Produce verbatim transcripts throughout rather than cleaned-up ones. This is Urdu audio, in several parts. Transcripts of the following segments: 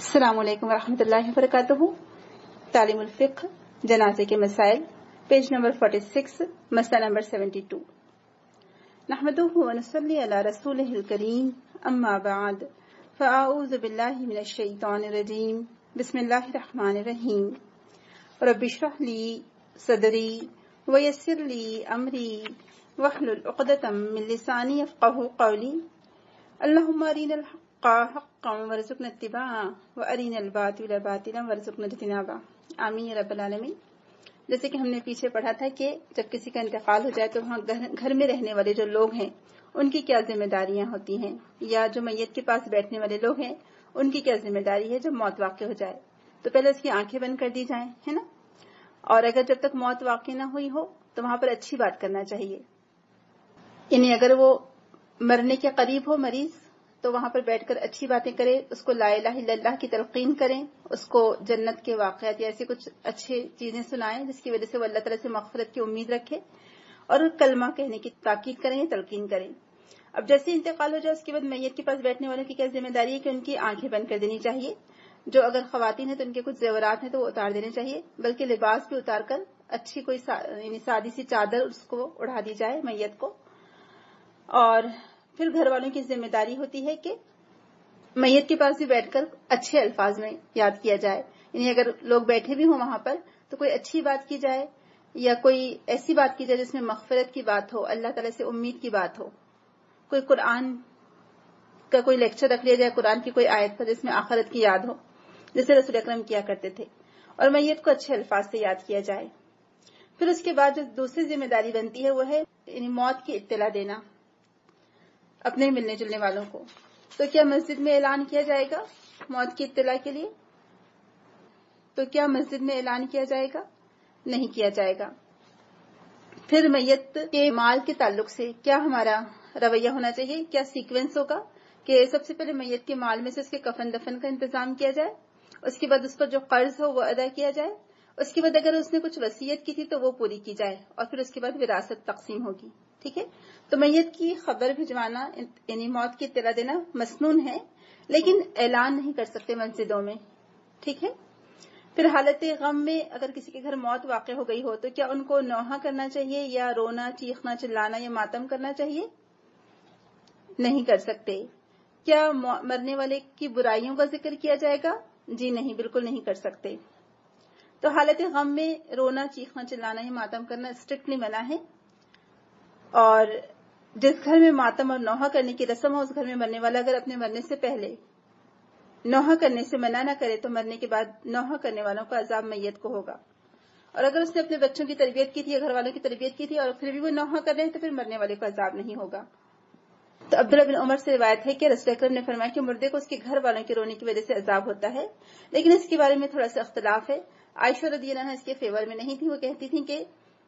السلام علیکم ورحمۃ اللہ وبرکاتہ۔ تعلیم الفقہ جنازے کے مسائل، پیج نمبر چھیالیس، مسئلہ نمبر بہتر۔ نحمدہ ونصلی علی رسولہ الکریم، اما بعد فاعوذ باللہ من الشیطان الرجیم، بسم اللہ الرحمن الرحیم۔ رب اشرح لی صدری ویسر لی امری واحلل عقدۃ من لسانی یفقہوا قولی۔ اللہم ارنا الحق حقا وارزقنا اتباعہ وارنا الباطل باطلا وارزقنا اجتنابہ، آمین یا رب العالمین۔ جیسے کہ ہم نے پیچھے پڑھا تھا کہ جب کسی کا انتقال ہو جائے تو وہاں گھر میں رہنے والے جو لوگ ہیں ان کی کیا ذمہ داریاں ہوتی ہیں، یا جو میت کے پاس بیٹھنے والے لوگ ہیں ان کی کیا ذمہ داری ہے جب موت واقع ہو جائے۔ تو پہلے اس کی آنکھیں بند کر دی جائیں، ہے نا، اور اگر جب تک موت واقع نہ ہوئی ہو تو وہاں پر اچھی بات کرنا چاہیے، یعنی اگر وہ مرنے کے قریب ہو مریض تو وہاں پر بیٹھ کر اچھی باتیں کرے، اس کو لا الہ الا اللہ کی تلقین کریں، اس کو جنت کے واقعات یا ایسی کچھ اچھی چیزیں سنائیں جس کی وجہ سے وہ اللہ تعالیٰ سے مغفرت کی امید رکھے، اور کلمہ کہنے کی تاکید کریں یا تلقین کریں۔ اب جیسے انتقال ہو جائے اس کے بعد میت کے پاس بیٹھنے والوں کی کیا ذمہ داری ہے کہ ان کی آنکھیں بند کر دینی چاہیے۔ جو اگر خواتین ہیں تو ان کے کچھ زیورات ہیں تو وہ اتار دینے چاہیے، بلکہ لباس بھی اتار کر اچھی کوئی یعنی سادی سی چادر اس کو اڑا دی جائے میت کو۔ اور پھر گھر والوں کی ذمہ داری ہوتی ہے کہ میت کے پاس بھی بیٹھ کر اچھے الفاظ میں یاد کیا جائے، یعنی اگر لوگ بیٹھے بھی ہوں وہاں پر تو کوئی اچھی بات کی جائے یا کوئی ایسی بات کی جائے جس میں مغفرت کی بات ہو، اللہ تعالیٰ سے امید کی بات ہو، کوئی قرآن کا کوئی لیکچر رکھ لیا جائے، قرآن کی کوئی آیت پر جس میں آخرت کی یاد ہو، جیسے رسول اکرم کیا کرتے تھے، اور میت کو اچھے الفاظ سے یاد کیا جائے۔ پھر اس کے بعد جو دوسری ذمہ داری بنتی ہے وہ ہے یعنی موت کی اطلاع دینا اپنے ملنے جلنے والوں کو۔ تو کیا مسجد میں اعلان کیا جائے گا موت کی اطلاع کے لیے؟ تو کیا مسجد میں اعلان کیا جائے گا؟ نہیں کیا جائے گا۔ پھر میت کے مال کے تعلق سے کیا ہمارا رویہ ہونا چاہیے، کیا سیکوینس ہوگا کہ سب سے پہلے میت کے مال میں سے اس کے کفن دفن کا انتظام کیا جائے، اس کے بعد اس پر جو قرض ہو وہ ادا کیا جائے، اس کے بعد اگر اس نے کچھ وصیت کی تھی تو وہ پوری کی جائے، اور پھر اس کے بعد وراثت تقسیم ہوگی، ٹھیک ہے۔ تو میت کی خبر بھجوانا یعنی موت کی اطلاع دینا مسنون ہے، لیکن اعلان نہیں کر سکتے مسجدوں میں، ٹھیک ہے۔ پھر حالت غم میں اگر کسی کے گھر موت واقع ہو گئی ہو تو کیا ان کو نوحہ کرنا چاہیے یا رونا چیخنا چلانا یا ماتم کرنا چاہیے؟ نہیں کر سکتے۔ کیا مرنے والے کی برائیوں کا ذکر کیا جائے گا؟ جی نہیں، بالکل نہیں کر سکتے۔ تو حالت غم میں رونا چیخنا چلانا یا ماتم کرنا اسٹرکٹلی منع ہے، اور جس گھر میں ماتم اور نوحہ کرنے کی رسم ہو اس گھر میں مرنے والا اگر اپنے مرنے سے پہلے نوحہ کرنے سے منع نہ کرے تو مرنے کے بعد نوحہ کرنے والوں کا عذاب میت کو ہوگا، اور اگر اس نے اپنے بچوں کی تربیت کی تھی یا گھر والوں کی تربیت کی تھی اور پھر بھی وہ نوحہ کر رہے ہیں تو پھر مرنے والے کو عذاب نہیں ہوگا۔ تو عبداللہ بن عمر سے روایت ہے کہ رسول اکرم نے فرمایا کہ مردے کو اس کے گھر والوں کے رونے کی وجہ سے عذاب ہوتا ہے، لیکن اس کے بارے میں تھوڑا سا اختلاف ہے۔ عائشہ رضی اللہ عنہا اس کے فیور میں نہیں تھی، وہ کہتی تھیں کہ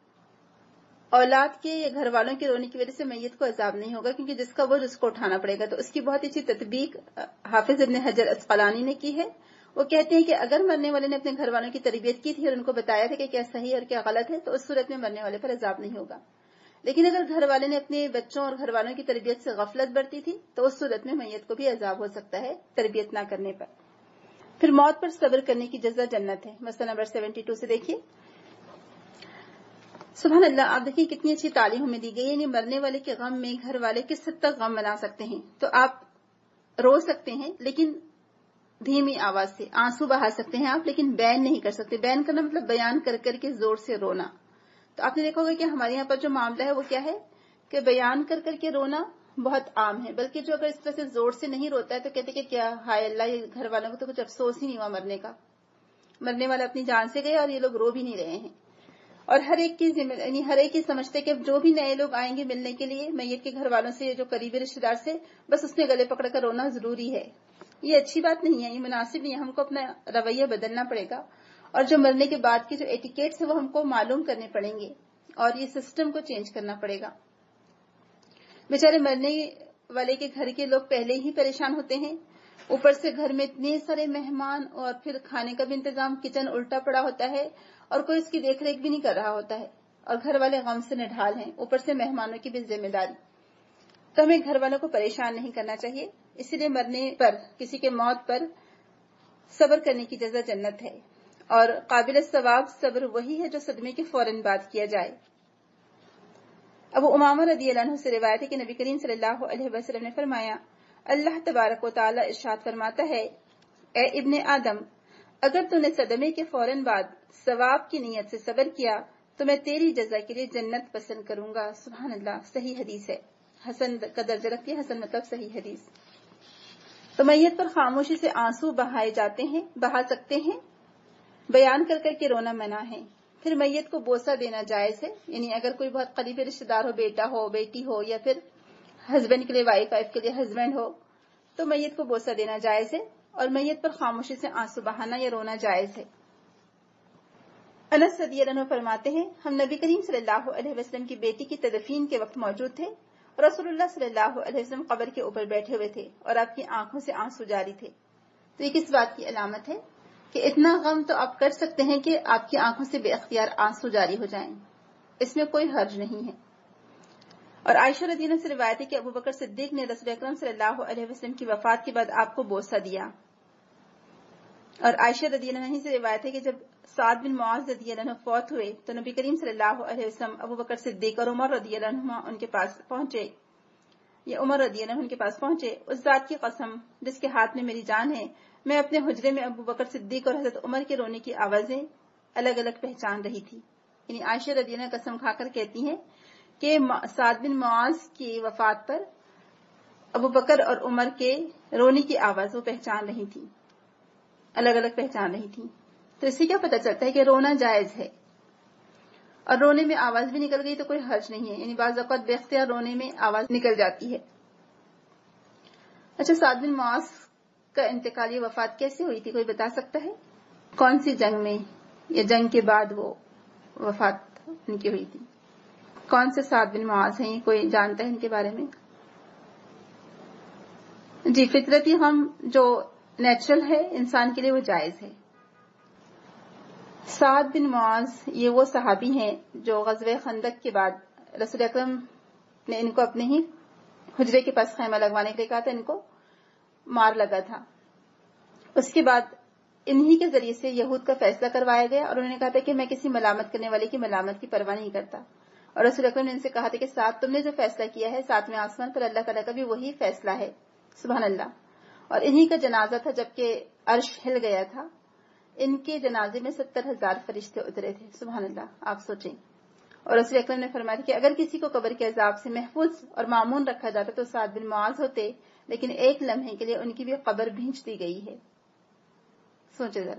اولاد کے یا گھر والوں کے رونے کی وجہ سے میت کو عذاب نہیں ہوگا، کیونکہ جس کا بوجھ اس کو اٹھانا پڑے گا۔ تو اس کی بہت اچھی تطبیق حافظ ابن حجر اسقلانی نے کی ہے۔ وہ کہتے ہیں کہ اگر مرنے والے نے اپنے گھر والوں کی تربیت کی تھی اور ان کو بتایا تھا کہ کیا صحیح اور کیا غلط ہے تو اس صورت میں مرنے والے پر عذاب نہیں ہوگا، لیکن اگر گھر والے نے اپنے بچوں اور گھر والوں کی تربیت سے غفلت برتی تھی تو اس صورت میں میت کو بھی عذاب ہو سکتا ہے تربیت نہ کرنے پر۔ پھر موت پر صبر کرنے کی جزا جنت ہے، مسئلہ نمبر بہتر سے دیکھیے۔ سبحان اللہ، آپ دیکھیں کتنی اچھی تعلیم ہمیں دی گئی ہے، یعنی مرنے والے کے غم میں گھر والے کس حد تک غم منا سکتے ہیں۔ تو آپ رو سکتے ہیں لیکن دھیمی آواز سے، آنسو بہا سکتے ہیں آپ لیکن بین نہیں کر سکتے۔ بین کرنا مطلب بیان کر کر کے زور سے رونا۔ تو آپ نے دیکھا ہوگا کہ ہمارے یہاں پر جو معاملہ ہے وہ کیا ہے کہ بیان کر کر کے رونا بہت عام ہے، بلکہ جو اگر اس طرح سے زور سے نہیں روتا ہے تو کہتے کہ کیا ہائے اللہ، یہ گھر والوں کو تو کچھ افسوس ہی نہیں ہوا مرنے کا، مرنے والا اپنی جان سے گئے اور یہ لوگ رو بھی نہیں رہے ہیں۔ اور ہر ایک کی ذمہ یعنی ہر ایک ہی سمجھتے کہ جو بھی نئے لوگ آئیں گے ملنے کے لیے میت کے گھر والوں سے، جو قریبی رشتے دار سے، بس اس نے گلے پکڑ کر رونا ضروری ہے۔ یہ اچھی بات نہیں ہے، یہ مناسب نہیں ہے، ہم کو اپنا رویہ بدلنا پڑے گا، اور جو مرنے کے بعد کے جو ایٹیکیٹس ہیں وہ ہم کو معلوم کرنے پڑیں گے، اور یہ سسٹم کو چینج کرنا پڑے گا۔ بیچارے مرنے والے کے گھر کے لوگ پہلے ہی پریشان ہوتے ہیں، اوپر سے گھر میں اتنے سارے مہمان، اور پھر کھانے کا بھی انتظام، کچن الٹا پڑا ہوتا ہے اور کوئی اس کی دیکھ ریکھ بھی نہیں کر رہا ہوتا ہے، اور گھر والے غم سے نڈھال ہیں، اوپر سے مہمانوں کی بھی ذمہ داری۔ تو ہمیں گھر والوں کو پریشان نہیں کرنا چاہیے، اسی لیے مرنے پر، کسی کے موت پر صبر کرنے کی جزا جنت ہے، اور قابل ثواب صبر وہی ہے جو صدمے کے فوراً بعد کیا جائے۔ ابو امامہ رضی اللہ عنہ سے روایت ہے کہ نبی کریم صلی اللہ علیہ وسلم نے فرمایا، اللہ تبارک و تعالی ارشاد فرماتا ہے، اے ابن آدم، اگر تو نے صدمے کے فوراً بعد ثواب کی نیت سے صبر کیا تو میں تیری جزا کے لیے جنت پسند کروں گا۔ سبحان اللہ، صحیح حدیث ہے، حسن کا درجہ رکھتی ہے، حسن مطلب صحیح حدیث۔ تو میت پر خاموشی سے آنسو بہائے جاتے ہیں، بہا سکتے ہیں، بیان کر کر کے رونا منع ہے۔ پھر میت کو بوسہ دینا جائز ہے، یعنی اگر کوئی بہت قریبی رشتہ دار ہو، بیٹا ہو، بیٹی ہو، یا پھر ہسبینڈ کے لیے وائف، وائف کے لیے ہسبینڈ ہو، تو میت کو بوسہ دینا جائز ہے، اور میت پر خاموشی سے آنسو بہانا یا رونا جائز ہے۔ انس رضی اللہ عنہ فرماتے ہیں، ہم نبی کریم صلی اللہ علیہ وسلم کی بیٹی کی تدفین کے وقت موجود تھے، اور رسول اللہ صلی اللہ علیہ وسلم قبر کے اوپر بیٹھے ہوئے تھے اور آپ کی آنکھوں سے آنسو جاری تھے۔ تو یہ کس بات کی علامت ہے کہ اتنا غم تو آپ کر سکتے ہیں کہ آپ کی آنکھوں سے بے اختیار آنسو جاری ہو جائیں، اس میں کوئی حرج نہیں ہے۔ اور عائشہ رضی اللہ عنہ سے روایت ہے کہ ابو بکر صدیق نے رسول اکرم صلی اللہ علیہ وسلم کی وفات کے بعد آپ کو بوسہ دیا۔ اور عائشہ رضی اللہ عنہ سے روایت ہے کہ جب سعد بن معاذ رضی اللہ عنہ فوت ہوئے تو نبی کریم صلی اللہ علیہ وسلم ابو بکر صدیق اور عمر رضی اللہ عنہ ان کے پاس پہنچے، یا عمر رضی اللہ عنہ ان کے پاس پہنچے، اس ذات کی قسم جس کے ہاتھ میں میری جان ہے، میں اپنے حجرے میں ابو بکر صدیق اور حضرت عمر کے رونے کی آوازیں الگ الگ پہچان رہی تھی۔ یعنی عائشہ رضی اللہ عنہ قسم کھا کر کہتی ہیں کہ سعد بن معاذ کی وفات پر ابو بکر اور عمر کے رونے کی آواز وہ پہچان رہی تھی، الگ الگ پہچان رہی تھی۔ تو اس سے کیا پتہ چلتا ہے کہ رونا جائز ہے، اور رونے میں آواز بھی نکل گئی تو کوئی حرج نہیں ہے، یعنی بعض اوقات بے اختیار رونے میں آواز نکل جاتی ہے۔ اچھا، سعد بن معاذ کا انتقال، یہ وفات کیسے ہوئی تھی، کوئی بتا سکتا ہے؟ کون سی جنگ میں یا جنگ کے بعد وہ وفات ان کی ہوئی تھی؟ کون سے سعد بن معاذ ہیں، کوئی جانتا ہے ان کے بارے میں؟ جی، فطرتی غم جو نیچرل ہے انسان کے لیے وہ جائز ہے۔ سعد بن معاذ یہ وہ صحابی ہیں جو غزوہ خندق کے بعد رسول اکرم نے ان کو اپنے ہی حجرے کے پاس خیمہ لگوانے کے لیے کہا تھا، ان کو مار لگا تھا۔ اس کے بعد انہی کے ذریعے سے یہود کا فیصلہ کروایا گیا، اور انہوں نے کہا تھا کہ میں کسی ملامت کرنے والے کی ملامت کی پرواہ نہیں کرتا، اور رسول اکرم نے ان سے کہا تھا کہ ساتھ تم نے جو فیصلہ کیا ہے ساتویں آسمان پر اللہ تعالیٰ کا بھی وہی فیصلہ ہے، سبحان اللہ۔ اور انہی کا جنازہ تھا جبکہ عرش ہل گیا تھا، ان کے جنازے میں ستر ہزار فرشتے اترے تھے، سبحان اللہ، آپ سوچیں۔ اور رسول اکرم نے فرمایا کہ اگر کسی کو قبر کے عذاب سے محفوظ اور معمون رکھا جاتا تو سعد بن معاذ ہوتے، لیکن ایک لمحے کے لیے ان کی بھی قبر بھینچ دی گئی ہے۔ سوچے ذرا،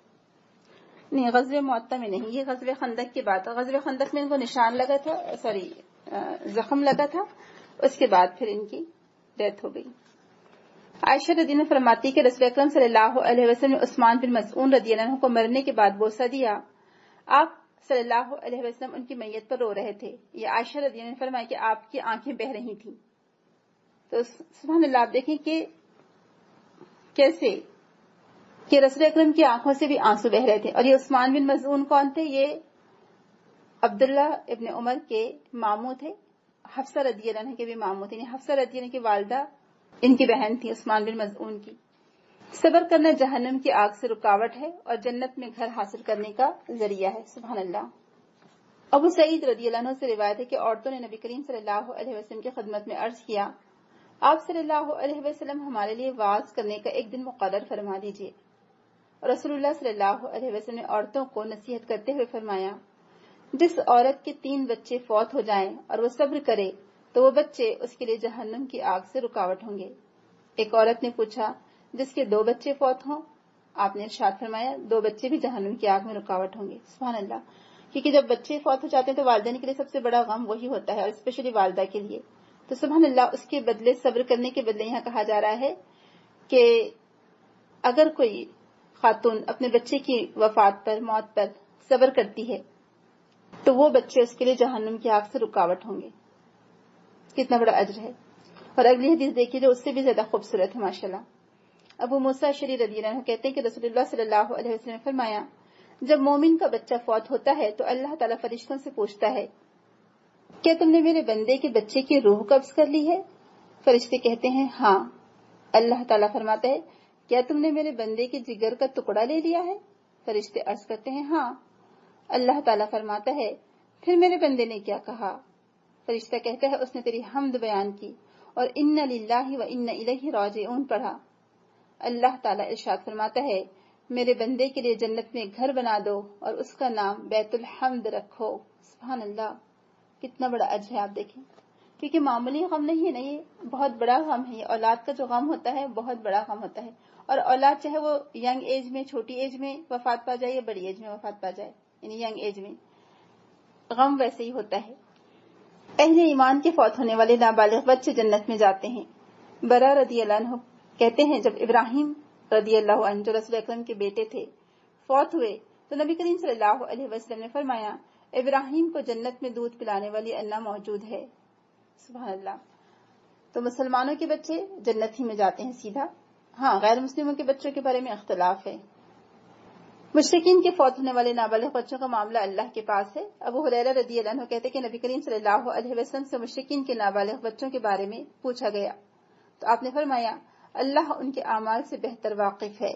نہیں غزوہ معطہ میں نہیں، یہ غزوہ خندق کے بعد، غزوہ خندق میں ان کو نشان لگا تھا، سوری زخم لگا تھا، اس کے بعد پھر ان کی ڈیتھ ہو گئی۔ عائشہ رضی اللہ عنہ فرماتی کہ رسول اکرم صلی اللہ علیہ وسلم نے عثمان بن مظعون رضی اللہ عنہ کو مرنے کے بعد بوسہ دیا، آپ صلی اللہ علیہ وسلم ان کی میت پر رو رہے تھے، یہ عائشہ رضی اللہ عنہ نے فرمایا کہ آپ کی آنکھیں بہہ رہی تھیں۔ تو سبحان اللہ، آپ دیکھیں کہ کیسے کہ رسول اکرم کی آنکھوں سے بھی آنسو بہ رہے تھے۔ اور یہ عثمان بن مظعون کون تھے؟ یہ عبداللہ ابن عمر کے ماموں تھے، حفصہ رضی اللہ عنہ کے بھی ماموں تھے، یعنی حفصہ رضی اللہ عنہ کی والدہ ان کی بہن تھی عثمان بن مظعون کی۔ صبر کرنا جہنم کی آگ سے رکاوٹ ہے اور جنت میں گھر حاصل کرنے کا ذریعہ ہے، سبحان اللہ۔ ابو سعید رضی اللہ عنہ سے روایت ہے کہ عورتوں نے نبی کریم صلی اللہ علیہ وسلم کی خدمت میں عرض کیا، آپ صلی اللہ علیہ وسلم ہمارے لیے وعظ کرنے کا ایک دن مقرر فرما دیجیے۔ رسول اللہ صلی اللہ علیہ وسلم نے عورتوں کو نصیحت کرتے ہوئے فرمایا، جس عورت کے تین بچے فوت ہو جائیں اور وہ صبر کرے تو وہ بچے اس کے لیے جہنم کی آگ سے رکاوٹ ہوں گے۔ ایک عورت نے پوچھا، جس کے دو بچے فوت ہوں؟ آپ نے ارشاد فرمایا، دو بچے بھی جہنم کی آگ میں رکاوٹ ہوں گے، سبحان اللہ۔ کیونکہ جب بچے فوت ہو جاتے ہیں تو والدین کے لیے سب سے بڑا غم وہی ہوتا ہے، اور اسپیشلی والدہ کے لیے۔ تو سبحان اللہ، اس کے بدلے صبر کرنے کے بدلے یہاں کہا جا رہا ہے کہ اگر کوئی خاتون اپنے بچے کی وفات پر، موت پر صبر کرتی ہے تو وہ بچے اس کے لیے جہنم کی آگ سے رکاوٹ ہوں گے۔ کتنا بڑا اجر ہے۔ اور اگلی حدیث دیکھیے جو اس سے بھی زیادہ خوبصورت ہے ماشاءاللہ۔ ابو موسیٰ اشعری رضی اللہ عنہ کہتے ہیں کہ رسول اللہ صلی اللہ علیہ وسلم نے فرمایا، جب مومن کا بچہ فوت ہوتا ہے تو اللہ تعالیٰ فرشتوں سے پوچھتا ہے، کیا تم نے میرے بندے کے بچے کی روح قبض کر لی ہے؟ فرشتے کہتے ہیں ہاں۔ اللہ تعالیٰ فرماتا ہے کیا تم نے میرے بندے کے جگر کا ٹکڑا لے لیا ہے؟ فرشتے عرض کرتے ہیں ہاں۔ اللہ تعالیٰ فرماتا ہے پھر میرے بندے نے کیا کہا؟ فرشتہ کہتا ہے اس نے تیری حمد بیان کی اور ان للہ و ان الیہ راجعون پڑھا۔ اللہ تعالیٰ ارشاد فرماتا ہے میرے بندے کے لیے جنت میں گھر بنا دو اور اس کا نام بیت الحمد رکھو۔ سبحان اللہ، کتنا بڑا اجر ہے آپ دیکھیں، کیونکہ معمولی غم نہیں ہے نا، یہ بہت بڑا غم ہے۔ یہ اولاد کا جو غم ہوتا ہے بہت بڑا غم ہوتا ہے، اور اولاد چاہے وہ ینگ ایج میں، چھوٹی ایج میں وفات پا جائے یا بڑی ایج میں وفات پا جائے، یعنی ینگ ایج میں غم ویسے ہی ہوتا ہے۔ اہل ایمان کے فوت ہونے والے نابالغ بچے جنت میں جاتے ہیں۔ برا رضی اللہ عنہ کہتے ہیں جب ابراہیم رضی اللہ عنہ جو رسول اکرم کے بیٹے تھے فوت ہوئے تو نبی کریم صلی اللہ علیہ وسلم نے فرمایا ابراہیم کو جنت میں دودھ پلانے والی اللہ موجود ہے۔ سبحان اللہ۔ تو مسلمانوں کے بچے جنت ہی میں جاتے ہیں سیدھا، ہاں غیر مسلموں کے بچوں کے بارے میں اختلاف ہے۔ مشرکین کے فوت ہونے والے نابالغ بچوں کا معاملہ اللہ کے پاس ہے۔ ابو ہریرہ رضی اللہ عنہ کہتے کہ نبی کریم صلی اللہ علیہ وسلم سے مشرکین کے نابالغ بچوں کے بارے میں پوچھا گیا تو آپ نے فرمایا اللہ ان کے اعمال سے بہتر واقف ہے۔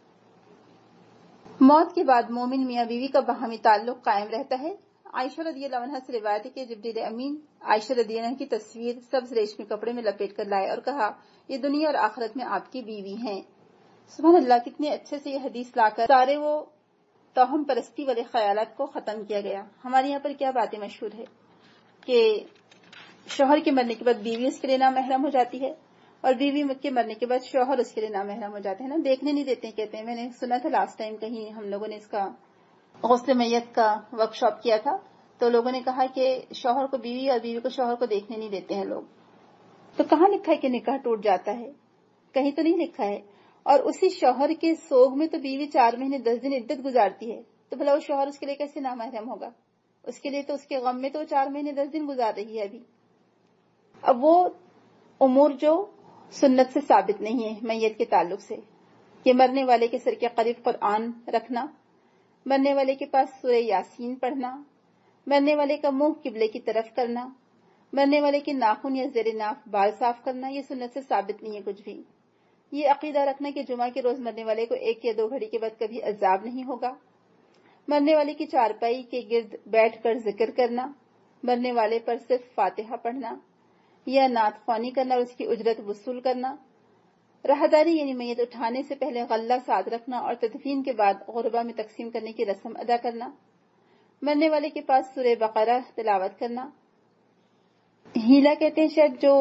موت کے بعد مومن میاں بیوی کا باہمی تعلق قائم رہتا ہے۔ عائشہ رضی اللہ عنہ سے روایت ہے کہ جبریل امین عائشہ رضی اللہ عنہ کی تصویر سبز ریشمی کپڑے میں لپیٹ کر لائے اور کہا یہ دنیا اور آخرت میں آپ کی بیوی ہیں۔ سبحان اللہ، کتنے اچھے سے یہ حدیث لا کر سارے وہ توہم پرستی والے خیالات کو ختم کیا گیا۔ ہمارے یہاں پر کیا باتیں مشہور ہے کہ شوہر کے مرنے کے بعد بیوی اس کے لیے نامحرم ہو جاتی ہے اور بیوی کے مرنے کے بعد شوہر اس کے لیے نامحرم ہو جاتے ہیں نا، دیکھنے نہیں دیتے کہتے ہیں۔ میں نے سنا تھا لاسٹ ٹائم کہیں ہم لوگوں نے اس کا غسل میت کا ورک شاپ کیا تھا تو لوگوں نے کہا کہ شوہر کو بیوی اور بیوی کو شوہر کو دیکھنے نہیں دیتے ہیں لوگ۔ تو کہاں لکھا ہے کہ نکاح ٹوٹ جاتا ہے؟ کہیں تو نہیں لکھا ہے۔ اور اسی شوہر کے سوگ میں تو بیوی چار مہینے دس دن عدت گزارتی ہے، تو بھلا وہ شوہر اس کے لیے کیسے نامحرم ہوگا؟ اس کے لیے تو اس کے غم میں تو چار مہینے دس دن گزار رہی ہے ابھی۔ اب وہ امور جو سنت سے ثابت نہیں ہے میت کے تعلق سے، کہ مرنے والے کے سر کے قریب قرآن رکھنا، مرنے والے کے پاس سورہ یاسین پڑھنا، مرنے والے کا منہ قبلے کی طرف کرنا، مرنے والے کے ناخن یا زیر ناف بال صاف کرنا، یہ سنت سے ثابت نہیں ہے کچھ بھی۔ یہ عقیدہ رکھنا کہ جمعہ کے روز مرنے والے کو ایک یا دو گھڑی کے بعد کبھی عذاب نہیں ہوگا، مرنے والے کی چارپائی کے گرد بیٹھ کر ذکر کرنا، مرنے والے پر صرف فاتحہ پڑھنا یا نعت خوانی کرنا اور اس کی اجرت وصول کرنا، راہداری یعنی میت اٹھانے سے پہلے غلہ ساتھ رکھنا اور تدفین کے بعد غربا میں تقسیم کرنے کی رسم ادا کرنا، مرنے والے کے پاس سورہ بقرہ تلاوت کرنا۔ ہیلا کہتے ہیں شاید جو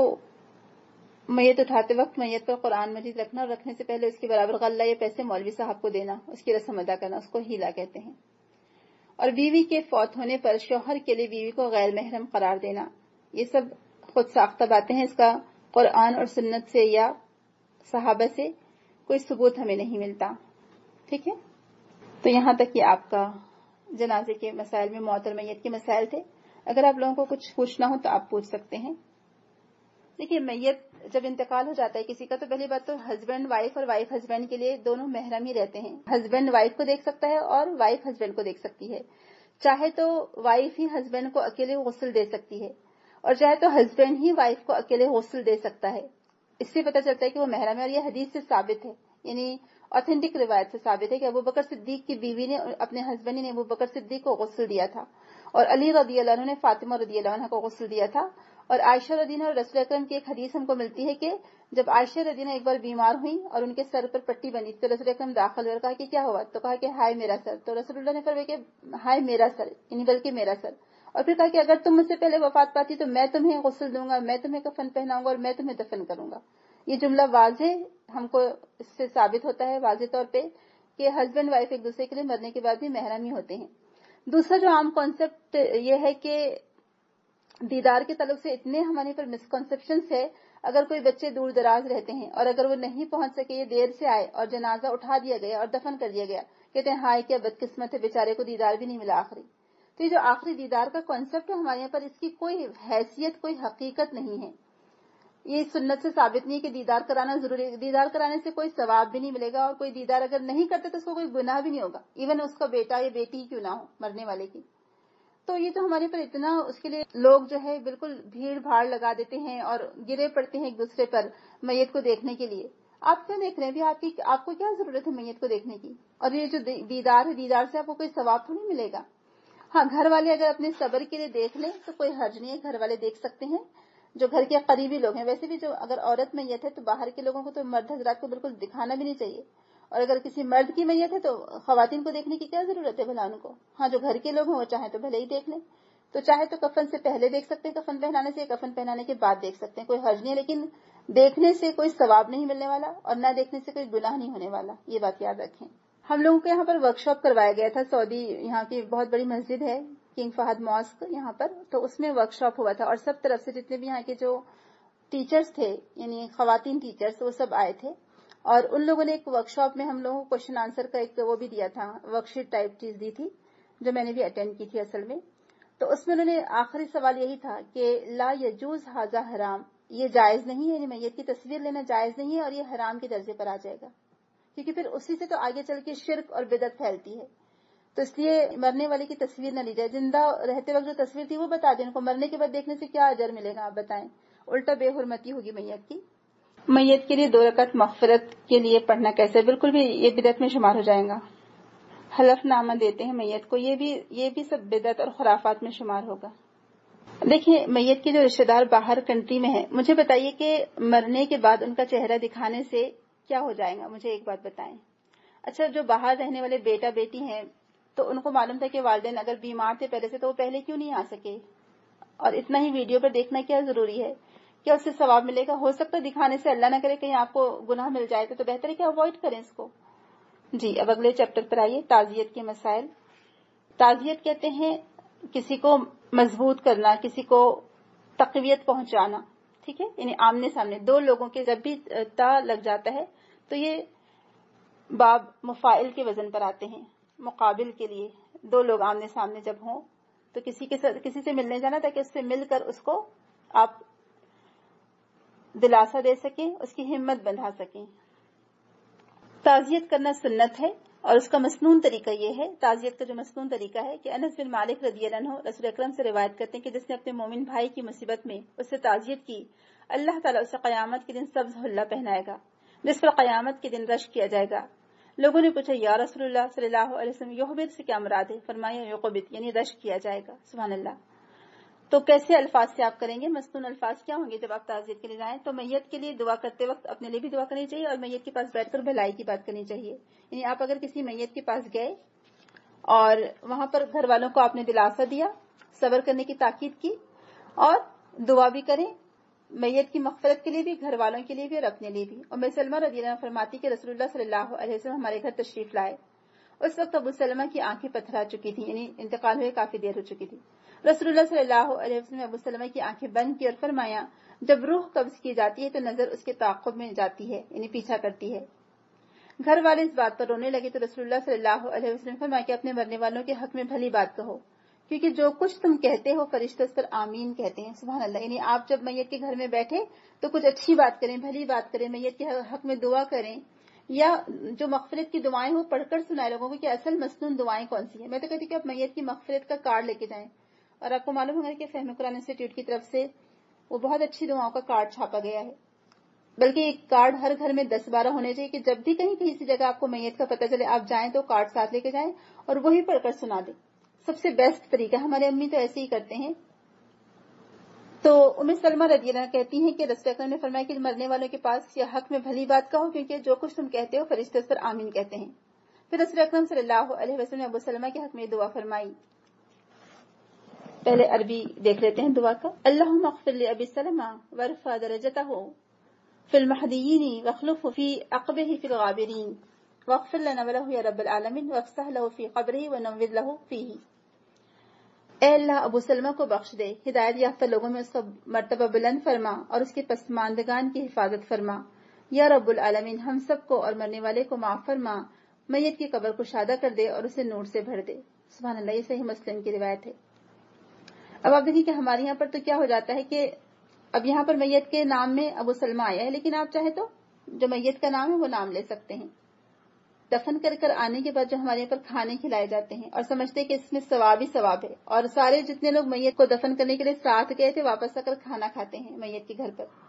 میت اٹھاتے وقت میت پر قرآن مجید رکھنا اور رکھنے سے پہلے اس کے برابر غلہ یا پیسے مولوی صاحب کو دینا، اس کی رسم ادا کرنا، اس کو ہیلا کہتے ہیں۔ اور بیوی کے فوت ہونے پر شوہر کے لیے بیوی کو غیر محرم قرار دینا، یہ سب خود ساختہ باتیں ہیں، اس کا قرآن اور سنت سے یا صحابہ سے کوئی ثبوت ہمیں نہیں ملتا۔ ٹھیک ہے، تو یہاں تک یہ آپ کا جنازے کے مسائل میں موت اور میت کے مسائل تھے۔ اگر آپ لوگوں کو کچھ پوچھنا ہو تو آپ پوچھ سکتے ہیں۔ دیکھیے، میت جب انتقال ہو جاتا ہے کسی کا تو پہلی بات تو ہسبینڈ وائف اور وائف ہسبینڈ کے لیے دونوں محرم ہی رہتے ہیں۔ ہسبینڈ وائف کو دیکھ سکتا ہے اور وائف ہسبینڈ کو دیکھ سکتی ہے، چاہے تو وائف ہی ہسبینڈ کو اکیلے غسل دے سکتی ہے اور چاہے تو ہسبینڈ ہی وائف کو اکیلے غسل دے سکتا ہے۔ اس سے پتہ چلتا ہے کہ وہ محرم ہے، اور یہ حدیث سے ثابت ہے، یعنی اوتھینٹک روایت سے ثابت ہے کہ ابو بکر صدیق کی بیوی نے اپنے ہسبینڈ نے ابو بکر صدیق کو غسل دیا تھا، اور علی رضی اللہ عنہ نے فاطمہ رضی اللہ عنہ کو غسل دیا تھا۔ اور عائشہ رضی اللہ عنہ اور رسول اکرم کی ایک حدیث ہم کو ملتی ہے کہ جب عائشہ رضی اللہ عنہ ایک بار بیمار ہوئی اور ان کے سر پر پٹی بنی تو رسول اکرم داخل ہوئے، کہا کہ کیا ہوا؟ تو کہا کہ ہائے میرا سر۔ تو رسول اللہ نے فرمایا کہ ہائے میرا سر، یعنی بلکہ میرا سر، اور پھر کہا کہ اگر تم مجھ سے پہلے وفات پاتی تو میں تمہیں غسل دوں گا، میں تمہیں کفن پہناؤں گا اور میں تمہیں دفن کروں گا۔ یہ جملہ واضح ہم کو اس سے ثابت ہوتا ہے واضح طور پہ کہ ہسبینڈ وائف ایک دوسرے کے لیے مرنے کے بعد بھی محرم ہی ہوتے ہیں۔ دوسرا جو عام کانسیپٹ یہ ہے کہ دیدار کے تعلق سے اتنے ہمارے پر مسکنسیپشنز ہے، اگر کوئی بچے دور دراز رہتے ہیں اور اگر وہ نہیں پہنچ سکے، یہ دیر سے آئے اور جنازہ اٹھا دیا گیا اور دفن کر دیا گیا، کہتے ہیں ہائے کیا بدقسمت ہے، بیچارے کو دیدار بھی نہیں ملا آخری۔ تو یہ جو آخری دیدار کا کانسیپٹ ہے ہمارے یہاں پر، اس کی کوئی حیثیت کوئی حقیقت نہیں ہے۔ یہ سنت سے ثابت نہیں کہ دیدار کرانا ضروری ہے، دیدار کرانے سے کوئی ثواب بھی نہیں ملے گا، اور کوئی دیدار اگر نہیں کرتے تو اس کو کوئی گناہ بھی نہیں ہوگا، ایون اس کا بیٹا یا بیٹی ہی کیوں نہ ہو مرنے والے کی۔ تو یہ تو ہمارے پر اتنا، اس کے لیے لوگ جو ہے بالکل بھیڑ بھاڑ لگا دیتے ہیں اور گرے پڑتے ہیں ایک دوسرے پر میت کو دیکھنے کے لیے، آپ کیوں دیکھ رہے ہیں؟ بھی آپ کی آپ کو کیا ضرورت ہے میت کو دیکھنے کی؟ اور یہ جو دیدار ہے، دیدار سے آپ کو کوئی ثواب تھوڑی ملے گا. ہاں گھر والے اگر اپنے صبر کے لیے دیکھ لیں تو کوئی حرج نہیں ہے، گھر والے دیکھ سکتے ہیں جو گھر کے قریبی لوگ ہیں. ویسے بھی جو اگر عورت میت ہے تو باہر کے لوگوں کو تو مرد حضرات کو بالکل دکھانا بھی نہیں چاہیے، اور اگر کسی مرد کی میت ہے تو خواتین کو دیکھنے کی کیا ضرورت ہے بھلا ان کو. ہاں جو گھر کے لوگ ہیں وہ چاہیں تو بھلے ہی دیکھ لیں، تو چاہے تو کفن سے پہلے دیکھ سکتے ہیں، کفن پہنانے سے، کفن پہنانے کے بعد دیکھ سکتے ہیں، کوئی حرج نہیں ہے. لیکن دیکھنے سے کوئی ثواب نہیں ملنے والا اور نہ دیکھنے سے کوئی گناہ نہیں ہونے والا، یہ بات یاد رکھیں. ہم لوگوں کو یہاں پر ورک شاپ کروایا گیا تھا، سعودی یہاں کی بہت بڑی مسجد ہے کنگ فہد ماسک یہاں پر، تو اس میں ورک شاپ ہوا تھا اور سب طرف سے جتنے بھی یہاں کے جو ٹیچرز تھے یعنی خواتین ٹیچرز وہ سب آئے تھے، اور ان لوگوں نے ایک ورک شاپ میں ہم لوگوں کو کوشچن آنسر کا ایک وہ بھی دیا تھا، ورک شیٹ ٹائپ چیز دی تھی جو میں نے بھی اٹینڈ کی تھی اصل میں. تو اس میں انہوں نے آخری سوال یہی تھا کہ لا یجوز ھذا حرام، یہ جائز نہیں ہے، یعنی میت کی تصویر لینا جائز نہیں ہے اور یہ حرام کے درجے پر آ جائے گا، کیونکہ پھر اسی سے تو آگے چل کے شرک اور بدعت پھیلتی ہے. تو اس لیے مرنے والے کی تصویر نہ لی جائے، زندہ رہتے وقت جو تصویر تھی وہ بتا دیں ان کو، مرنے کے بعد دیکھنے سے کیا اجر ملے گا آپ بتائیں، الٹا بے حرمتی ہوگی میت کی. میت کے لیے دو رکعت مغفرت کے لیے پڑھنا کیسے؟ بالکل بھی یہ بدعت میں شمار ہو جائے گا. حلف نامہ دیتے ہیں میت کو، یہ بھی یہ بھی سب بدعت اور خرافات میں شمار ہوگا. دیکھیں میت کے جو رشتہ دار باہر کنٹری میں ہیں، مجھے بتائیے کہ مرنے کے بعد ان کا چہرہ دکھانے سے کیا ہو جائے گا؟ مجھے ایک بات بتائیں. اچھا جو باہر رہنے والے بیٹا بیٹی ہیں تو ان کو معلوم تھا کہ والدین اگر بیمار تھے پہلے سے تو وہ پہلے کیوں نہیں آ سکے، اور اتنا ہی ویڈیو پر دیکھنا کیا ضروری ہے؟ کیا اس سے ثواب ملے گا؟ ہو سکتا ہے دکھانے سے اللہ نہ کرے کہیں آپ کو گناہ مل جائے تو بہتر ہے کہ اوائڈ کریں اس کو. جی اب اگلے چیپٹر پر آئیے، تعزیت کے مسائل. تعزیت کہتے ہیں کسی کو مضبوط کرنا، کسی کو تقویت پہنچانا، ٹھیک ہے، یعنی آمنے سامنے دو لوگوں کے جب بھی تا لگ جاتا ہے تو یہ باب مفاعل کے وزن پر آتے ہیں. مقابل کے لیے دو لوگ آمنے سامنے جب ہوں تو کسی کے ساتھ کسی سے ملنے جانا تاکہ اس سے مل کر اس کو آپ دلاسا دے سکیں، اس کی ہمت بندھا سکیں. تعزیت کرنا سنت ہے اور اس کا مسنون طریقہ یہ ہے، تعزیت کا جو مسنون طریقہ ہے کہ انس بن مالک رضی اللہ عنہ رسول اکرم سے روایت کرتے ہیں کہ جس نے اپنے مومن بھائی کی مصیبت میں اس سے تعزیت کی، اللہ تعالیٰ اسے قیامت کے دن سبز حلہ پہنائے گا جس پر قیامت کے دن رشک کیا جائے گا. لوگوں نے پوچھا یا رسول اللہ صلی اللہ علیہ وسلم یحبط سے کیا مراد ہے؟ فرمایا یقبت یعنی رشک کیا جائے گا. سبحان اللہ. تو کیسے الفاظ سے آپ کریں گے؟ مسنون الفاظ کیا ہوں گے جب آپ تعزیت کے لیے جائیں؟ تو میت کے لیے دعا کرتے وقت اپنے لیے بھی دعا کرنی چاہیے اور میت کے پاس بیٹھ کر بھلائی کی بات کرنی چاہیے. یعنی آپ اگر کسی میت کے پاس گئے اور وہاں پر گھر والوں کو آپ نے دلاسا دیا، صبر کرنے کی تاکید کی اور دعا بھی کریں میت کی مغفرت کے لیے بھی، گھر والوں کے لیے بھی اور اپنے لیے بھی. اور ام سلمہ رضی اللہ عنہا فرماتی کہ رسول اللہ صلی اللہ علیہ وسلم ہمارے گھر تشریف لائے. اس وقت ابو سلمہ کی آنکھیں پتھرا چکی تھی، یعنی انتقال ہوئے کافی دیر ہو چکی تھی. رسول اللہ صلی اللہ علیہ وسلم نے ابو سلمہ کی آنکھیں بند کی اور فرمایا جب روح قبض کی جاتی ہے تو نظر اس کے تعاقب میں جاتی ہے، یعنی پیچھا کرتی ہے. گھر والے اس بات پر رونے لگے تو رسول اللہ صلی اللہ علیہ وسلم نے فرمایا کہ اپنے مرنے والوں کے حق میں بھلی بات کہو، کیونکہ جو کچھ تم کہتے ہو فرشتے اس پر آمین کہتے ہیں. سبحان اللہ. یعنی آپ جب میت کے گھر میں بیٹھے تو کچھ اچھی بات کریں، بھلی بات کریں، میت کے حق میں دعا کریں، یا جو مغفرت کی دعائیں ہو پڑھ کر سنائے لوگوں کو کہ اصل مسنون دعائیں کون سی ہیں. میں تو کہتی کہ آپ میت کی مغفرت کا کارڈ لے کے جائیں، اور آپ کو معلوم ہوگا کہ فہم قرآن انسٹیٹیوٹ کی طرف سے وہ بہت اچھی دعاؤں کا کارڈ چھاپا گیا ہے. بلکہ ایک کارڈ ہر گھر میں دس بارہ ہونے چاہیے کہ جب بھی کہیں کسی جگہ آپ کو میت کا پتہ چلے آپ جائیں تو کارڈ ساتھ لے کے جائیں اور وہی پڑھ کر سنا دیں. سب سے بیسٹ طریقہ. ہمارے امی تو ایسے ہی کرتے ہیں. تو ام سلمہ رضی اللہ عنہا کہتی ہیں کہ رسول اکرم نے فرمایا کہ مرنے والوں کے پاس یہ حق میں بھلی بات کہو، کیونکہ جو کچھ تم کہتے ہو فرشتے اس پر آمین کہتے ہیں. پھر رسول اکرم صلی اللہ علیہ وسلم نے ابو سلمہ کے حق میں دعا فرمائی. پہلے عربی دیکھ لیتے ہیں دعا کا. اللہم اغفر لأبی سلمہ وارفع درجتہ فی المہدیین واخلفہ فی عقبہ فی الغابرین واغفر لنا ولہ یا رب العالمین وافسح لہ فی قبرہ ونور لہ فیہ. اے اللہ ابو سلمہ کو بخش دے، ہدایت یافتہ لوگوں میں اس کا مرتبہ بلند فرما اور اس کے پسماندگان کی حفاظت فرما. یا رب العالمین ہم سب کو اور مرنے والے کو معاف فرما، میت کی قبر کو شادہ کر دے اور اسے نور سے بھر دے. سبحان اللہ. یہ صحیح مسلم کی روایت ہے. اب آپ دیکھیں کہ ہمارے یہاں پر تو کیا ہو جاتا ہے کہ اب یہاں پر میت کے نام میں ابو سلمہ آیا ہے، لیکن آپ چاہے تو جو میت کا نام ہے وہ نام لے سکتے ہیں. دفن کر کر آنے کے بعد جو ہمارے یہاں پر کھانے کھلائے جاتے ہیں اور سمجھتے ہیں کہ اس میں ثواب ہی ثواب ہے، اور سارے جتنے لوگ میت کو دفن کرنے کے لیے ساتھ گئے تھے واپس آ کر کھانا کھاتے ہیں میت کے گھر پر،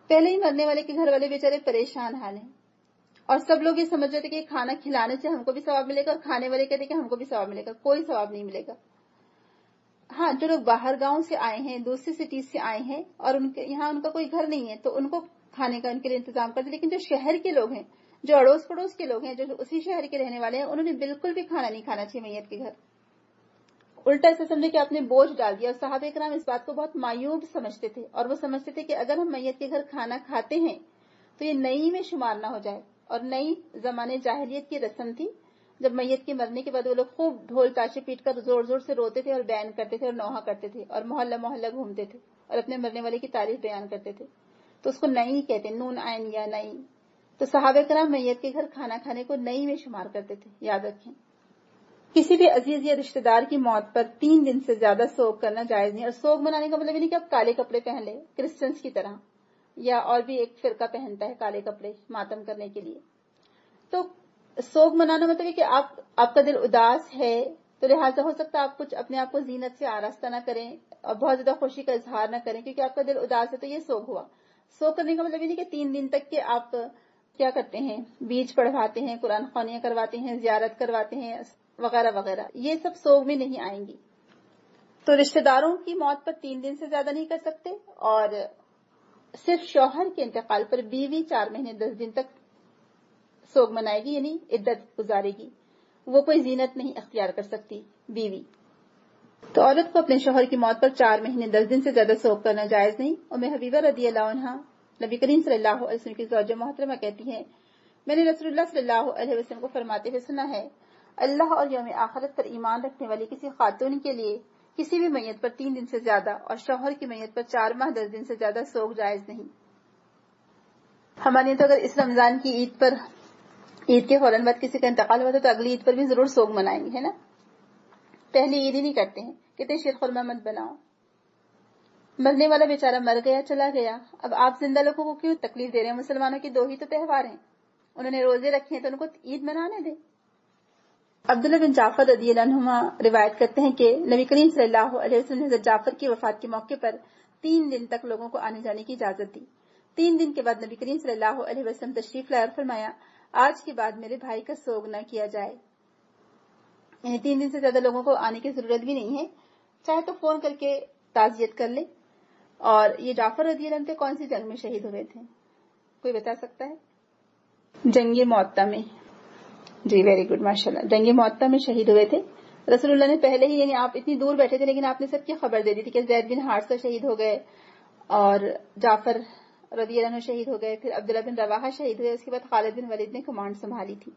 پہلے ہی مرنے والے کے گھر والے بیچارے پریشان حال ہیں، اور سب لوگ یہ سمجھ رہے تھے کہ کھانا کھلانے سے ہم کو بھی ثواب ملے گا، اور کھانے والے کہتے کہ ہم کو بھی ثواب ملے گا. کوئی ثواب نہیں ملے گا. ہاں، جو لوگ باہر گاؤں سے آئے ہیں، دوسری سٹیز سے آئے ہیں، اور ان کے یہاں ان کا کوئی گھر نہیں ہے، تو ان کو کھانے کا ان کے لیے انتظام کرتے. لیکن جو شہر کے لوگ ہیں، جو اڑوس پڑوس کے لوگ ہیں، جو اسی شہر کے رہنے والے ہیں، انہوں نے بالکل بھی کھانا نہیں کھانا چاہیے میت کے گھر. الٹا ایسا سمجھے کہ آپ نے بوجھ ڈال دیا. اور صحابہ کرام اس بات کو بہت معیوب سمجھتے تھے، اور وہ سمجھتے تھے کہ اگر ہم میت کے گھر کھانا کھاتے ہیں تو یہ نئی میں شمار نہ ہو جائے. اور نئی زمانے جاہلیت کی رسم تھی، جب میت کے مرنے کے بعد وہ لوگ خوب ڈھول تاشے پیٹ کر زور زور سے روتے تھے اور بیان کرتے تھے اور نوحہ کرتے تھے اور محلہ محلہ گھومتے تھے اور اپنے مرنے والے کی تعریف بیان کرتے تھے. تو اس کو نئی کہتے ہیں، نون عین یا نئی. تو صحابہ کرام میت کے گھر کھانا کھانے کو نئی میں شمار کرتے تھے. یاد رکھیں، کسی بھی عزیز یا رشتہ دار کی موت پر تین دن سے زیادہ سوگ کرنا جائز نہیں. اور سوگ منانے کا مطلب یہ نہیں کہ آپ کالے کپڑے پہن لیں کرسچنس کی طرح، یا اور بھی ایک فرقہ پہنتا ہے کالے کپڑے ماتم کرنے کے لیے. تو سوگ منانا مطلب ہے کہ آپ آپ کا دل اداس ہے، تو لہٰذا ہو سکتا ہے آپ کچھ اپنے آپ کو زینت سے آراستہ نہ کریں اور بہت زیادہ خوشی کا اظہار نہ کریں، کیونکہ آپ کا دل اداس ہے، تو یہ سوگ ہوا. سوگ کرنے کا مطلب یہ نہیں کہ تین دن تک کہ آپ کیا کرتے ہیں، بیج پڑھواتے ہیں، قرآن خوانیاں کرواتے ہیں، زیارت کرواتے ہیں وغیرہ وغیرہ. یہ سب سوگ میں نہیں آئیں گی. تو رشتہ داروں کی موت پر تین دن سے زیادہ نہیں کر سکتے، اور صرف شوہر کے انتقال پر بیوی چار مہینے دس دن تک سوگ منائے گی، یعنی عدت گزارے گی. وہ کوئی زینت نہیں اختیار کر سکتی بیوی. تو عورت کو اپنے شوہر کی موت پر چار مہینے دس دن سے زیادہ سوگ کرنا جائز نہیں. ام حبیبہ رضی اللہ عنہا نبی کریم صلی اللہ علیہ وسلم کی زوجہ محترمہ کہتی ہیں، میں نے رسول اللہ صلی اللہ علیہ وسلم کو فرماتے ہوئے سنا ہے، اللہ اور یوم آخرت پر ایمان رکھنے والی کسی خاتون کے لیے کسی بھی میت پر تین دن سے زیادہ اور شوہر کی میت پر چار ماہ دس دن سے زیادہ سوگ جائز نہیں. ہمارے تو اگر اس رمضان کی عید پر عید کے فوراً بعد کسی کا انتقال ہوا تو اگلی عید پر بھی ضرور سوگ منائیں گے، ہے نا. پہلی عید ہی نہیں کرتے ہیں، کہتے ہیں شیر خورما مت بناؤ. مرنے والا بیچارہ مر گیا، چلا گیا، اب آپ زندہ لوگوں کو کیوں تکلیف دے رہے ہیں؟ مسلمانوں کے دو ہی تو تہوار ہیں، انہوں نے روزے رکھے ہیں تو ان کو عید منانے دیں. عبداللہ بن جعفر رضی اللہ عنہما روایت کرتے ہیں کہ نبی کریم صلی اللہ علیہ وسلم نے حضرت جعفر کی وفات کے موقع پر تین دن تک لوگوں کو آنے جانے کی اجازت دی. تین دن کے بعد نبی کریم صلی اللہ علیہ وسلم تشریف لائے اور فرمایا، آج کے بعد میرے بھائی کا سوگ نہ کیا جائے. یعنی تین دن سے زیادہ لوگوں کو آنے کی ضرورت بھی نہیں ہے، چاہے تو فون کر کے تعزیت کر لیں. اور یہ جعفر رضی اللہ عنہ کون سی جنگ میں شہید ہوئے تھے؟ کوئی بتا سکتا ہے؟ جنگ معطہ میں. جی ویری گڈ، ماشاءاللہ. جنگ معطہ میں شہید ہوئے تھے. رسول اللہ نے پہلے ہی، یعنی آپ اتنی دور بیٹھے تھے لیکن آپ نے سب کی خبر دے دی تھی کہ زید بن حارثہ شہید ہو گئے اور جعفر رضی اللہ عنہ شہید ہو گئے، پھر عبداللہ بن رواحہ شہید ہوئے، اس کے بعد خالد بن ولید نے کمانڈ سنبھالی تھی.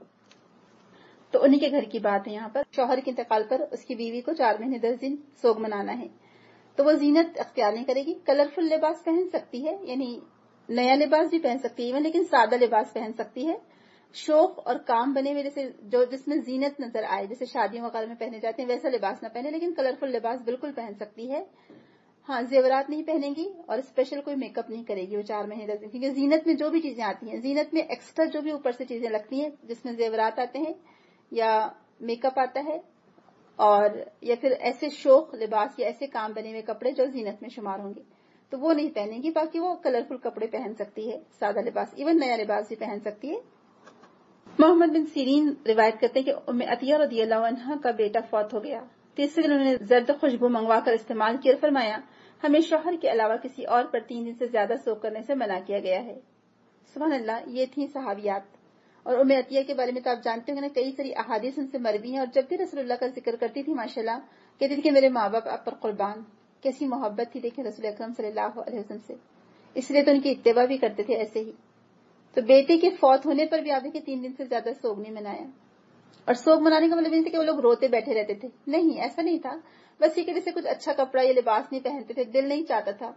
تو انہی کے گھر کی بات ہے یہاں پر. شوہر کے انتقال پر اس کی بیوی کو چار مہینے دس دن سوگ منانا ہے. تو وہ زینت اختیار نہیں کرے گی. کلرفل لباس پہن سکتی ہے، یعنی نیا لباس بھی پہن سکتی ہے لیکن سادہ لباس پہن سکتی ہے. شوق اور کام بنے ہوئے جیسے جو جس میں زینت نظر آئے، جیسے شادیوں وغیرہ میں پہنے جاتے ہیں، ویسا لباس نہ پہنے، لیکن کلرفل لباس بالکل پہن سکتی ہے. ہاں، زیورات نہیں پہنے گی اور اسپیشل کوئی میک اپ نہیں کرے گی وہ چار مہینے دس دن. کیونکہ زینت میں جو بھی چیزیں آتی ہیں، زینت میں ایکسٹرا جو بھی اوپر سے چیزیں لگتی ہیں جس میں زیورات آتے ہیں یا میک اپ آتا ہے، اور یا پھر ایسے شوق لباس یا ایسے کام بنے ہوئے کپڑے جو زینت میں شمار ہوں گے، تو وہ نہیں پہنے گی. باقی وہ کلرفل کپڑے پہن سکتی ہے، سادہ لباس، ایون نیا لباس بھی پہن سکتی ہے. محمد بن سیرین روایت کرتے ہیں کہ ام عطیہ رضی اللہ عنہا کا بیٹا فوت ہو گیا. تیسرے دن انہوں نے زرد خوشبو منگوا کر استعمال کیا اور فرمایا، ہمیں شوہر کے علاوہ کسی اور پر تین دن سے زیادہ سوگ کرنے سے منع کیا گیا ہے. سبحان اللہ. یہ تھیں صحابیات. اور ام عطیہ کے بارے میں تو آپ جانتے ہوں گے نا، کئی ساری احادیث ان سے مروی ہیں، اور جب بھی رسول اللہ کا ذکر کرتی تھی ماشاءاللہ کہتی تھی کہ میرے ماں باپ آپ پر قربان. کیسی محبت تھی دیکھیں رسول اکرم صلی اللہ علیہ وسلم سے، اس لیے تو ان کی اتباع بھی کرتے تھے ایسے ہی. تو بیٹے کے فوت ہونے پر بھی آپ دیکھیں تین دن سے زیادہ سوگ نہیں منایا. اور سوگ منانے کا مطلب نہیں تھا کہ وہ لوگ روتے بیٹھے رہتے تھے، نہیں، ایسا نہیں تھا. بس یہ کہ جیسے کچھ اچھا کپڑا یا لباس نہیں پہنتے تھے، دل نہیں چاہتا تھا.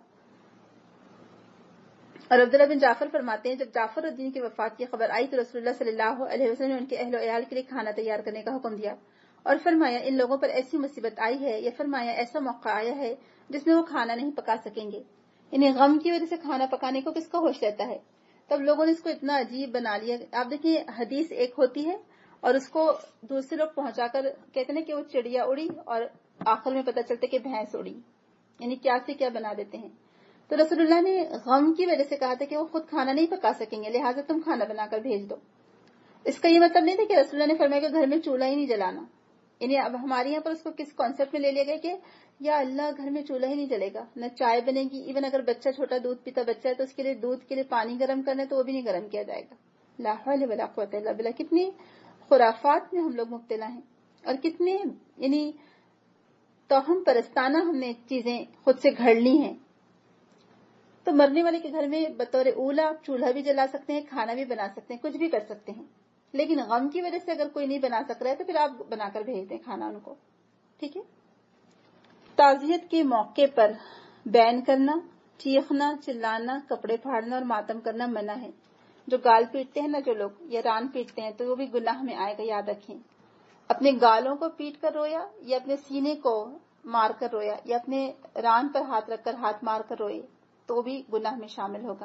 اور عبداللہ بن جعفر فرماتے ہیں، جب جعفر الدین کی وفات کی خبر آئی تو رسول اللہ صلی اللہ علیہ وسلم نے ان کے اہل و عیال کے لیے کھانا تیار کرنے کا حکم دیا اور فرمایا، ان لوگوں پر ایسی مصیبت آئی ہے، یا فرمایا ایسا موقع آیا ہے جس میں وہ کھانا نہیں پکا سکیں گے. یعنی غم کی وجہ سے کھانا پکانے کو کس کا ہوش رہتا ہے؟ تب لوگوں نے اس کو اتنا عجیب بنا لیا. آپ دیکھیں حدیث ایک ہوتی ہے اور اس کو دوسرے لوگ پہنچا کر کہتے ہیں کہ وہ چڑیا اڑی اور آخر میں پتہ چلتا کہ بھینس اڑی. یعنی کیا سے کیا بنا دیتے ہیں. تو رسول اللہ نے غم کی وجہ سے کہا تھا کہ وہ خود کھانا نہیں پکا سکیں گے، لہٰذا تم کھانا بنا کر بھیج دو. اس کا یہ مطلب نہیں تھا کہ رسول اللہ نے فرمایا کہ گھر میں چولہا ہی نہیں جلانا. یعنی اب ہمارے یہاں پر اس کو کس کانسیپٹ میں لے لیا گیا کہ یا اللہ گھر میں چولہا ہی نہیں جلے گا، نہ چائے بنے گی. ایون اگر بچہ چھوٹا دودھ پیتا بچہ ہے تو اس کے لیے دودھ کے لیے پانی گرم کرنا ہے تو وہ بھی نہیں گرم کیا جائے گا. لا حول ولا قوت الا باللہ. کتنی خرافات میں ہم لوگ مبتلا ہیں اور کتنے یعنی توہم پرستانہ ہم نے چیزیں خود سے گھڑ لی ہیں. تو مرنے والے کے گھر میں بطور اولا آپ چولہا بھی جلا سکتے ہیں، کھانا بھی بنا سکتے ہیں، کچھ بھی کر سکتے ہیں. لیکن غم کی وجہ سے اگر کوئی نہیں بنا سک رہا ہے تو پھر آپ بنا کر بھیج دیں کھانا ان کو. ٹھیک ہے. تعزیت کے موقع پر بین کرنا، چیخنا، چلانا، کپڑے پھاڑنا اور ماتم کرنا منع ہے. جو گال پیٹتے ہیں نا جو لوگ یا ران پیٹتے ہیں تو وہ بھی گناہ میں آئے گا، یاد رکھیں. اپنے گالوں کو پیٹ کر رویا یا اپنے سینے کو مار کر رویا یا اپنے ران پر ہاتھ رکھ کر ہاتھ مار کر روئے تو بھی گناہ میں شامل ہوگا.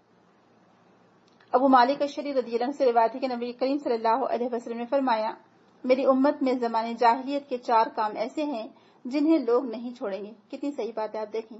ابو مالک اشعری رضی اللہ عنہ سے روایت ہے کہ نبی کریم صلی اللہ علیہ وسلم نے فرمایا میری امت میں زمانے جاہلیت کے چار کام ایسے ہیں جنہیں لوگ نہیں چھوڑیں گے. کتنی صحیح بات ہے، آپ دیکھیں.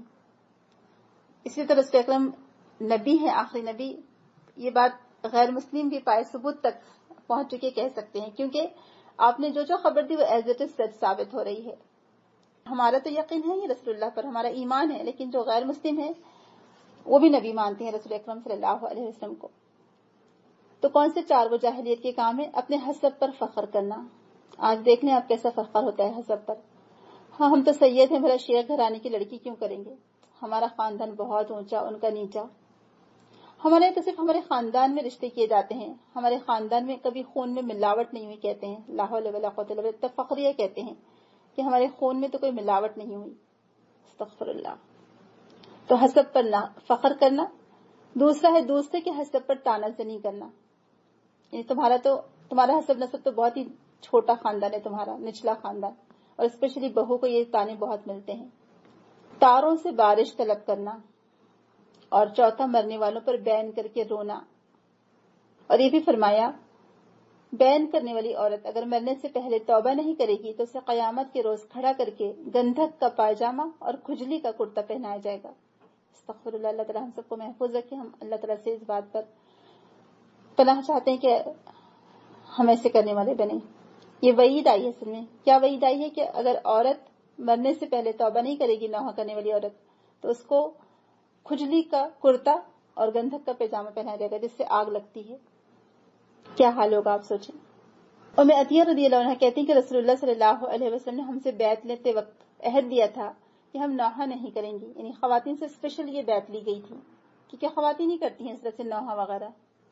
اسی طرح رسول اکرم نبی ہے، آخری نبی. یہ بات غیر مسلم بھی پائے ثبوت تک پہنچ چکے کہہ سکتے ہیں، کیونکہ آپ نے جو جو خبر دی وہ ایز اٹ از سچ ثابت ہو رہی ہے. ہمارا تو یقین ہے یہ رسول اللہ پر، ہمارا ایمان ہے، لیکن جو غیر مسلم ہے وہ بھی نبی مانتے ہیں رسول اکرم صلی اللہ علیہ وسلم کو. تو کون سے چار وہ جاہلیت کے کام ہیں؟ اپنے حسب پر فخر کرنا. آج دیکھ لیں آپ کیسا فخر ہوتا ہے حسب پر. ہاں ہم تو سید ہیں، بھلا شیعہ گھرانے کی لڑکی کیوں کریں گے؟ ہمارا خاندان بہت اونچا، ان کا نیچا. ہمارے تو صرف ہمارے خاندان میں رشتے کیے جاتے ہیں، ہمارے خاندان میں کبھی خون میں ملاوٹ نہیں ہوئی کہتے ہیں. لا حول ولا قوت الا باللہ. فخریہ کہتے ہیں کہ ہمارے خون میں تو کوئی ملاوٹ نہیں ہوئی. استغفر اللہ. تو حسب پر نہ فخر کرنا. دوسرا ہے دوسرے کے حسب پر تانا زنی کرنا. یعنی تمہارا تو تمہارا حسب نسب تو بہت ہی چھوٹا خاندان ہے، تمہارا نچلا خاندان، اور اسپیشلی بہو کو یہ تانے بہت ملتے ہیں. تاروں سے بارش طلب کرنا. اور چوتھا مرنے والوں پر بین کر کے رونا. اور یہ بھی فرمایا بین کرنے والی عورت اگر مرنے سے پہلے توبہ نہیں کرے گی تو اسے قیامت کے روز کھڑا کر کے گندھک کا پائجامہ اور کھجلی کا کرتا پہنایا جائے گا. استغفر اللہ. اللہ تعالیٰ ہم سب کو محفوظ رکھے. ہم اللہ تعالیٰ سے اس بات پر پناہ چاہتے ہیں کہ ہم ایسے کرنے والے بنے. یہ وعید آئی ہے. اصل میں کیا وعید آئی ہے کہ اگر عورت مرنے سے پہلے توبہ نہیں کرے گی، نوحہ کرنے والی عورت، تو اس کو کھجلی کا کرتا اور گندھک کا پیجامہ پہنایا جائے گا جس سے آگ لگتی ہے. کیا حال ہوگا آپ سوچیں. اور میں عطیہ رضی اللہ عنہ کہتی ہیں کہ رسول اللہ صلی اللہ علیہ وسلم نے ہم سے بیعت لیتے وقت عہد دیا تھا کہ ہم نوحہ نہیں کریں گی. یعنی خواتین سے اسپیشل یہ بیعت لی گئی تھی کیونکہ خواتین ہی کرتی ہیں اس طرح سے نوحہ وغیرہ.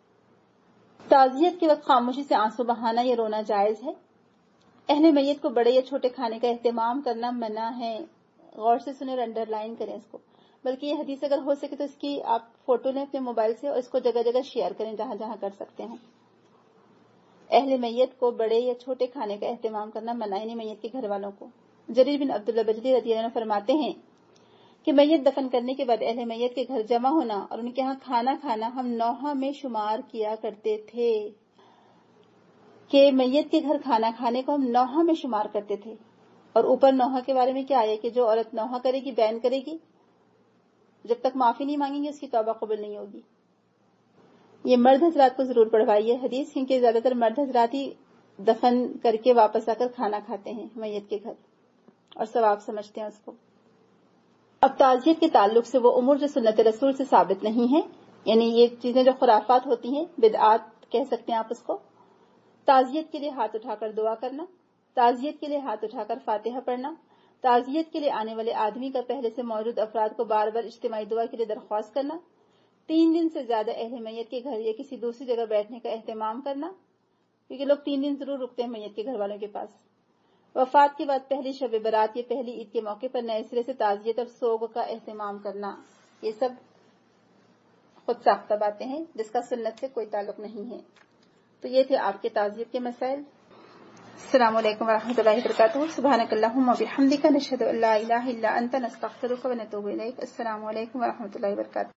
تعزیت کے وقت خاموشی سے آنسو بہانا یا رونا جائز ہے. اہل میت کو بڑے یا چھوٹے کھانے کا اہتمام کرنا منع ہے. غور سے سنیں اور انڈر لائن کریں اس کو. بلکہ یہ حدیث اگر ہو سکے تو اس کی آپ فوٹو لیں اپنے موبائل سے اور اس کو جگہ جگہ شیئر کریں جہاں جہاں کر سکتے ہیں. اہل میت کو بڑے یا چھوٹے کھانے کا اہتمام کرنا منع ہے، نہیں میت کے گھر والوں کو. جریر بن عبداللہ بجلی رضی اللہ عنہ فرماتے ہیں کہ میت دفن کرنے کے بعد اہل میت کے گھر جمع ہونا اور ان کے ہاں کھانا کھانا ہم نوحہ میں شمار کیا کرتے تھے. کہ میت کے گھر کھانا کھانے کو ہم نوحہ میں شمار کرتے تھے. اور اوپر نوحہ کے بارے میں کیا آیا کہ جو عورت نوحہ کرے گی، بین کرے گی، جب تک معافی نہیں مانگیں گے اس کی توبہ قبول نہیں ہوگی. یہ مرد حضرات کو ضرور پڑھوائیے حدیث، کیونکہ زیادہ تر مرد حضرات ہی دفن کر کے واپس آ کر کھانا کھاتے ہیں میت کے گھر اور ثواب سمجھتے ہیں اس کو. اب تعزیت کے تعلق سے وہ امور جو سنت رسول سے ثابت نہیں ہیں، یعنی یہ چیزیں جو خرافات ہوتی ہیں، بدعات کہہ سکتے ہیں آپ اس کو. تعزیت کے لیے ہاتھ اٹھا کر دعا کرنا. تعزیت کے لیے ہاتھ اٹھا کر فاتحہ پڑھنا. تعزیت کے لیے آنے والے آدمی کا پہلے سے موجود افراد کو بار بار اجتماعی دعا کے لیے درخواست کرنا. تین دن سے زیادہ اہل میت کے گھر یا کسی دوسری جگہ بیٹھنے کا اہتمام کرنا، کیونکہ لوگ تین دن ضرور رکتے ہیں میت کے گھر والوں کے پاس. وفات کے بعد پہلی شب برات یا پہلی عید کے موقع پر نئے سرے سے تعزیت اور سوگ کا اہتمام کرنا. یہ سب خود ساختہ باتیں ہیں جس کا سنت سے کوئی تعلق نہیں ہے. تو یہ تھے آپ کے تعزیت کے مسائل. السلام علیکم ورحمۃ اللہ وبرکاتہ. سبحانک اللہم وبحمدک، نشہد ان لا الہ الا انت، نستغفرک ونتوب الیک. السلام علیکم ورحمۃ اللہ وبرکاتہ.